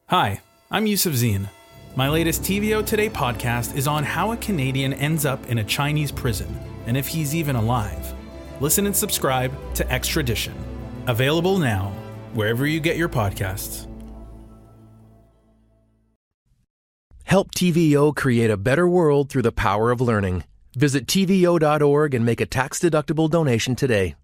Hi, I'm Yusuf Zine. My latest TVO Today podcast is on how a Canadian ends up in a Chinese prison and if he's even alive. Listen and subscribe to Extradition. Available now, wherever you get your podcasts. Help TVO create a better world through the power of learning. Visit TVO.org and make a tax-deductible donation today.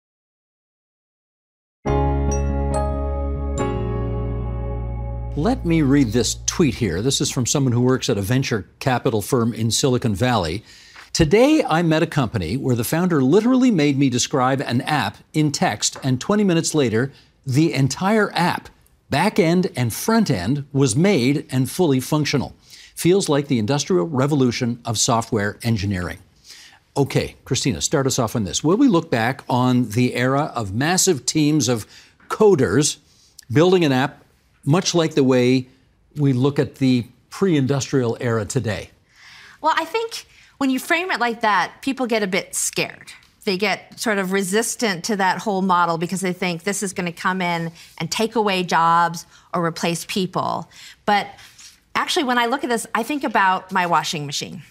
Let me read this tweet here. This is from someone who works at a venture capital firm in Silicon Valley. Today, I met a company where the founder literally made me describe an app in text, and 20 minutes later, the entire app, back end and front end, was made and fully functional. Feels like the industrial revolution of software engineering. Okay, Christina, start us off on this. Will we look back on the era of massive teams of coders building an app much like the way we look at the pre-industrial era today? Well, I think when you frame it like that, people get a bit scared. They get sort of resistant to that whole model because they think this is going to come in and take away jobs or replace people. But actually, when I look at this, I think about my washing machine.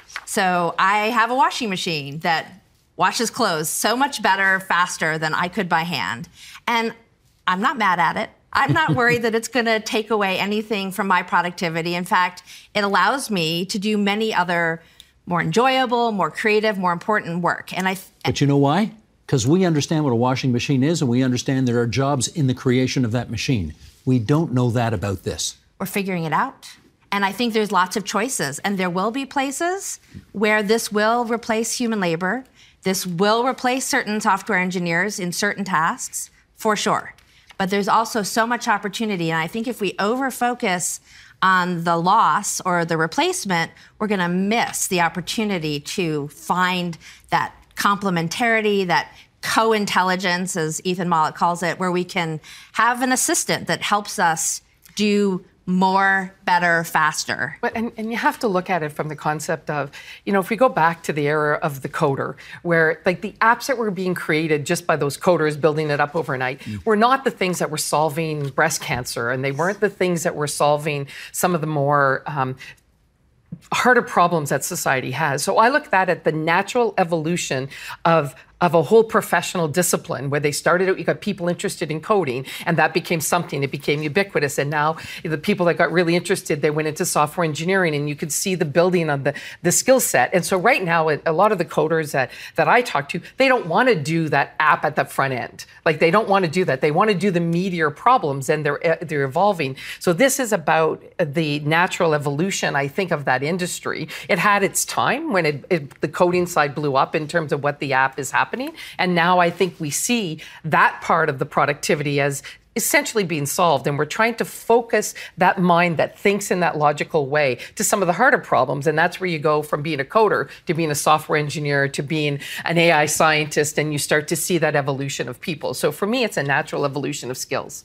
So I have a washing machine that washes clothes so much better, faster than I could by hand. And I'm not mad at it. I'm not worried that it's going to take away anything from my productivity. In fact, it allows me to do many other more enjoyable, more creative, more important work. But you know why? Because we understand what a washing machine is, and we understand there are jobs in the creation of that machine. We don't know that about this. We're figuring it out. And I think there's lots of choices. And there will be places where this will replace human labor. This will replace certain software engineers in certain tasks, for sure. But there's also so much opportunity. And I think if we over-focus on the loss or the replacement, we're going to miss the opportunity to find that complementarity, that co-intelligence, as Ethan Mollick calls it, where we can have an assistant that helps us do more, better, faster. But, and you have to look at it from the concept of, if we go back to the era of the coder, where like the apps that were being created just by those coders building it up overnight were not the things that were solving breast cancer, and they weren't the things that were solving some of the more harder problems that society has. So I look at the natural evolution of a whole professional discipline where they started out, you got people interested in coding, and that became something, it became ubiquitous. And now the people that got really interested, they went into software engineering, and you could see the building of the skill set. And so right now, a lot of the coders that I talk to, they don't want to do that app at the front end. Like they don't want to do that. They want to do the meatier problems, and they're evolving. So this is about the natural evolution, I think, of that industry. It had its time when the coding side blew up in terms of what the app is happening. And now I think we see that part of the productivity as essentially being solved. And we're trying to focus that mind that thinks in that logical way to some of the harder problems. And that's where you go from being a coder to being a software engineer to being an AI scientist. And you start to see that evolution of people. So for me, it's a natural evolution of skills.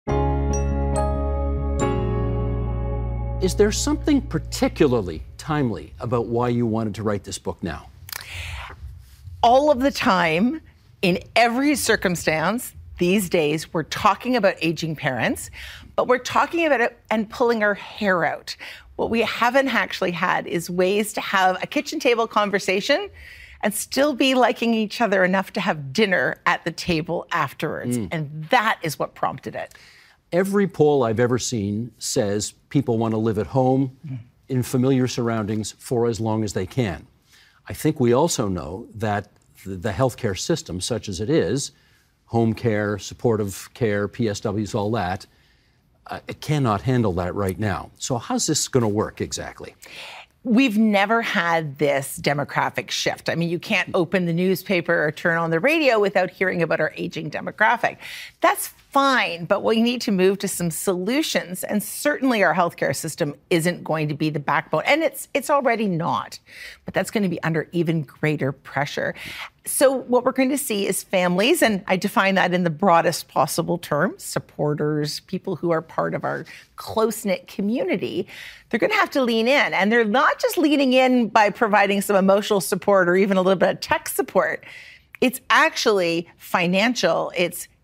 Is there something particularly timely about why you wanted to write this book now? All of the time, in every circumstance, these days, we're talking about aging parents, but we're talking about it and pulling our hair out. What we haven't actually had is ways to have a kitchen table conversation and still be liking each other enough to have dinner at the table afterwards. And that is what prompted it. Every poll I've ever seen says people want to live at home in familiar surroundings for as long as they can. I think we also know that the healthcare system, such as it is, home care, supportive care, PSWs, all that, it cannot handle that right now. So how's this going to work exactly? We've never had this demographic shift. I mean, you can't open the newspaper or turn on the radio without hearing about our aging demographic. That's fine, but we need to move to some solutions. And certainly our healthcare system isn't going to be the backbone. And it's already not. But that's going to be under even greater pressure. So what we're going to see is families, and I define that in the broadest possible terms, supporters, people who are part of our close-knit community, they're going to have to lean in. And they're not just leaning in by providing some emotional support or even a little bit of tech support. It's actually financial. It's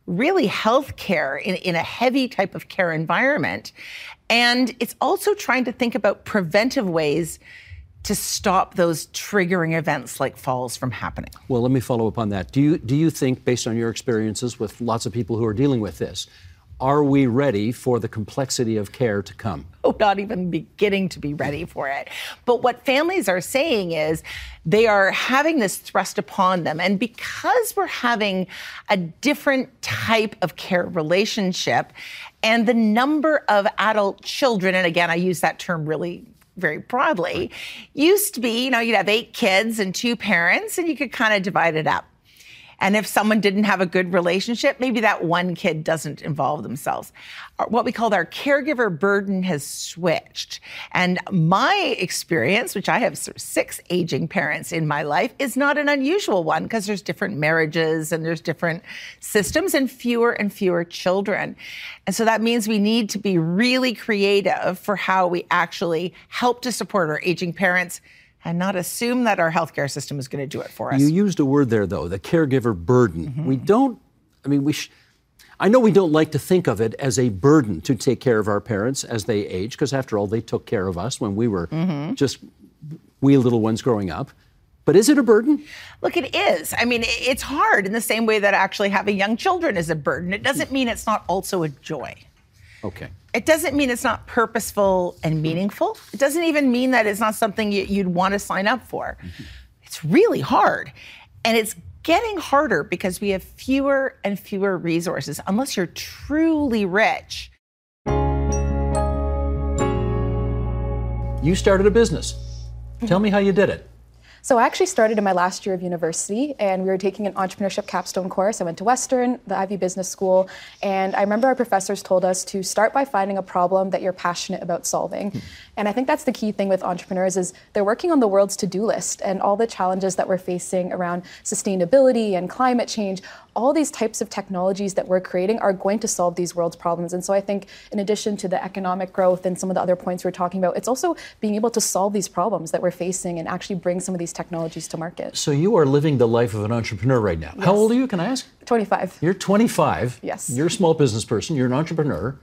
really health care in a heavy type of care environment. And it's also trying to think about preventive ways to stop those triggering events like falls from happening. Well, let me follow up on that. Do you think, based on your experiences with lots of people who are dealing with this, are we ready for the complexity of care to come? Oh, not even beginning to be ready for it. But what families are saying is they are having this thrust upon them. And because we're having a different type of care relationship and the number of adult children, and again, I use that term really very broadly, used to be, you'd have 8 kids and 2 parents, and you could kind of divide it up. And if someone didn't have a good relationship, maybe that one kid doesn't involve themselves. What we called our caregiver burden has switched. And my experience, which I have 6 aging parents in my life, is not an unusual one because there's different marriages and there's different systems and fewer children. And so that means we need to be really creative for how we actually help to support our aging parents and not assume that our healthcare system is going to do it for us. You used a word there, though, the caregiver burden. Mm-hmm. I know we don't like to think of it as a burden to take care of our parents as they age, because after all, they took care of us when we were just wee little ones growing up. But is it a burden? Look, it is. It's hard in the same way that actually having young children is a burden. It doesn't mean it's not also a joy. Okay. It doesn't mean it's not purposeful and meaningful. It doesn't even mean that it's not something you'd want to sign up for. Mm-hmm. It's really hard. And it's getting harder because we have fewer and fewer resources, unless you're truly rich. You started a business. Tell me how you did it. So I actually started in my last year of university, and we were taking an entrepreneurship capstone course. I went to Western, the Ivy Business School, and I remember our professors told us to start by finding a problem that you're passionate about solving. And I think that's the key thing with entrepreneurs is they're working on the world's to-do list, and all the challenges that we're facing around sustainability and climate change, all these types of technologies that we're creating are going to solve these world's problems. And so I think in addition to the economic growth and some of the other points we're talking about, it's also being able to solve these problems that we're facing and actually bring some of these technologies to market. So you are living the life of an entrepreneur right now. Yes. How old are you, can I ask? 25. You're 25. Yes. You're a small business person. You're an entrepreneur.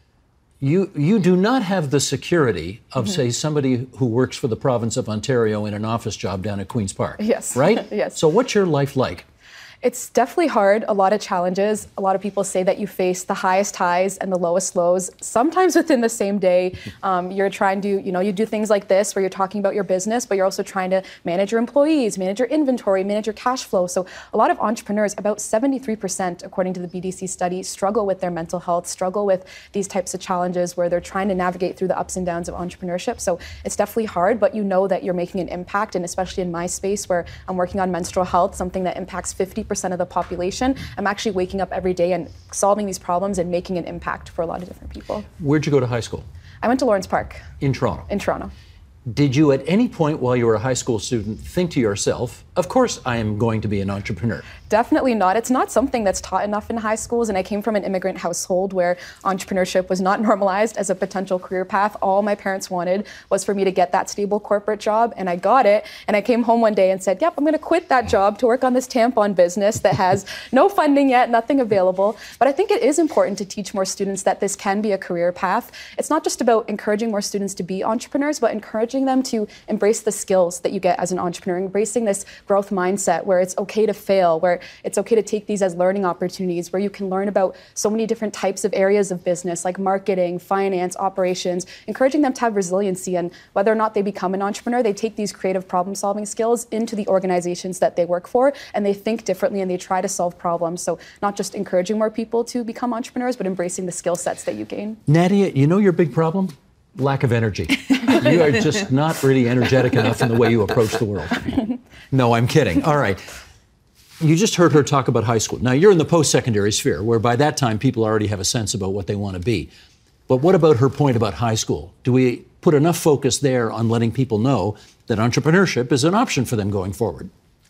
You do not have the security of, say, somebody who works for the province of Ontario in an office job down at Queen's Park. Yes. Right? Yes. So what's your life like? It's definitely hard, a lot of challenges. A lot of people say that you face the highest highs and the lowest lows, sometimes within the same day. You're trying to, you do things like this where you're talking about your business, but you're also trying to manage your employees, manage your inventory, manage your cash flow. So a lot of entrepreneurs, about 73%, according to the BDC study, struggle with their mental health, struggle with these types of challenges where they're trying to navigate through the ups and downs of entrepreneurship. So it's definitely hard, but you know that you're making an impact. And especially in my space where I'm working on menstrual health, something that impacts 50% of the population, I'm actually waking up every day and solving these problems and making an impact for a lot of different people. Where'd you go to high school? I went to Lawrence Park. In Toronto? In Toronto. Did you at any point while you were a high school student think to yourself, of course I am going to be an entrepreneur? Definitely not. It's not something that's taught enough in high schools, and I came from an immigrant household where entrepreneurship was not normalized as a potential career path. All my parents wanted was for me to get that stable corporate job, and I got it, and I came home one day and said, yep, I'm going to quit that job to work on this tampon business that has no funding yet, nothing available. But I think it is important to teach more students that this can be a career path. It's not just about encouraging more students to be entrepreneurs, but encouraging them to embrace the skills that you get as an entrepreneur, embracing this growth mindset where it's okay to fail, where it's okay to take these as learning opportunities, where you can learn about so many different types of areas of business like marketing, finance, operations, encouraging them to have resiliency. And whether or not they become an entrepreneur, they take these creative problem-solving skills into the organizations that they work for, and they think differently and they try to solve problems. So not just encouraging more people to become entrepreneurs, but embracing the skill sets that you gain. Nadia, you know your big problem? Lack of energy. You are just not really energetic enough in the way you approach the world. No, I'm kidding. All right. You just heard her talk about high school. Now, you're in the post-secondary sphere, where by that time people already have a sense about what they want to be. But what about her point about high school? Do we put enough focus there on letting people know that entrepreneurship is an option for them going forward?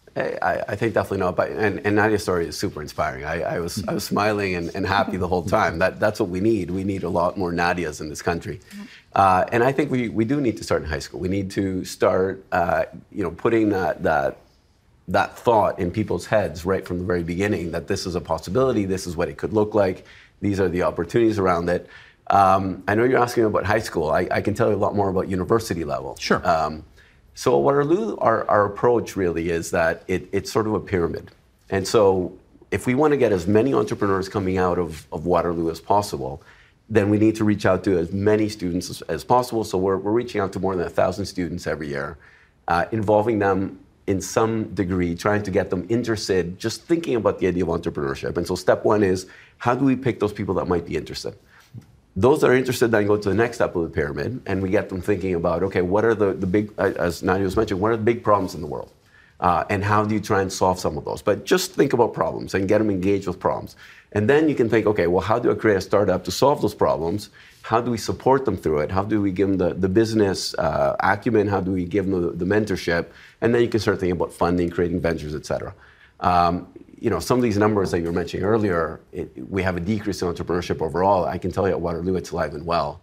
I think definitely not. But and Nadia's story is super inspiring. I was smiling and happy the whole time. That's what we need. We need a lot more Nadias in this country. And I think we do need to start in high school. We need to start putting that that thought in people's heads right from the very beginning that this is a possibility, this is what it could look like, these are the opportunities around it. I know you're asking about high school. I can tell you a lot more about university level. Sure. So at Waterloo, our approach really is that it's sort of a pyramid. And so if we want to get as many entrepreneurs coming out of Waterloo as possible, then we need to reach out to as many students as possible. So we're reaching out to more than 1,000 students every year, involving them in some degree, trying to get them interested, just thinking about the idea of entrepreneurship. And so step one is, how do we pick those people that might be interested? Those that are interested then go to the next step of the pyramid, and we get them thinking about, okay, what are the big, as Nadia was mentioning, what are the big problems in the world? And how do you try and solve some of those? But just think about problems and get them engaged with problems. And then you can think, okay, well, how do I create a startup to solve those problems? How do we support them through it? How do we give them the business acumen? How do we give them the mentorship? And then you can start thinking about funding, creating ventures, et cetera. Some of these numbers that you were mentioning earlier, we have a decrease in entrepreneurship overall. I can tell you at Waterloo, it's alive and well.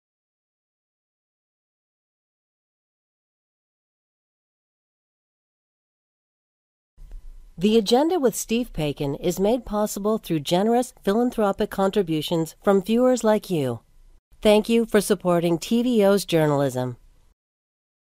The Agenda with Steve Paikin is made possible through generous philanthropic contributions from viewers like you. Thank you for supporting TVO's journalism.